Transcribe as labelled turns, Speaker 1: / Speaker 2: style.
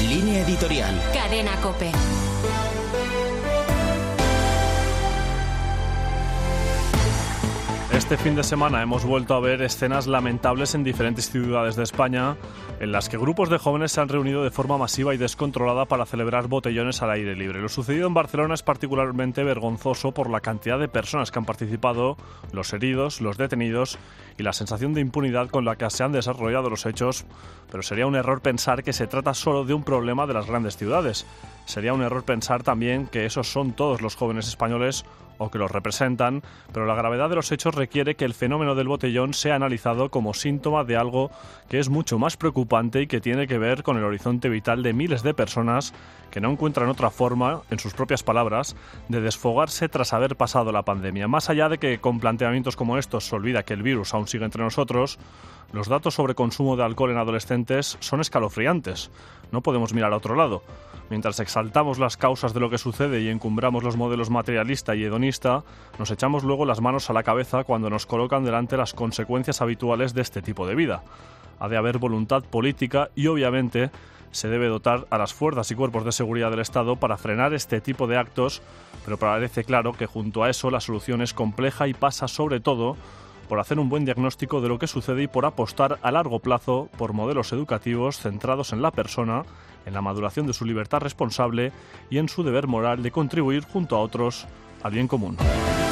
Speaker 1: Línea editorial.
Speaker 2: Cadena COPE.
Speaker 3: Este fin de semana hemos vuelto a ver escenas lamentables en diferentes ciudades de España en las que grupos de jóvenes se han reunido de forma masiva y descontrolada para celebrar botellones al aire libre. Lo sucedido en Barcelona es particularmente vergonzoso por la cantidad de personas que han participado, los heridos, los detenidos y la sensación de impunidad con la que se han desarrollado los hechos, pero sería un error pensar que se trata solo de un problema de las grandes ciudades. Sería un error pensar también que esos son todos los jóvenes españoles o que los representan, pero la gravedad de los hechos requiere que el fenómeno del botellón sea analizado como síntoma de algo que es mucho más preocupante y que tiene que ver con el horizonte vital de miles de personas que no encuentran otra forma, en sus propias palabras, de desfogarse tras haber pasado la pandemia. Más allá de que con planteamientos como estos se olvida que el virus aún sigue entre nosotros, los datos sobre consumo de alcohol en adolescentes son escalofriantes. No podemos mirar a otro lado. Mientras exaltamos las causas de lo que sucede y encumbramos los modelos materialista y hedonista, nos echamos luego las manos a la cabeza cuando nos colocan delante las consecuencias habituales de este tipo de vida. Ha de haber voluntad política y, obviamente, se debe dotar a las fuerzas y cuerpos de seguridad del Estado para frenar este tipo de actos, pero parece claro que junto a eso la solución es compleja y pasa sobre todo por hacer un buen diagnóstico de lo que sucede y por apostar a largo plazo por modelos educativos centrados en la persona, en la maduración de su libertad responsable y en su deber moral de contribuir junto a otros al bien común.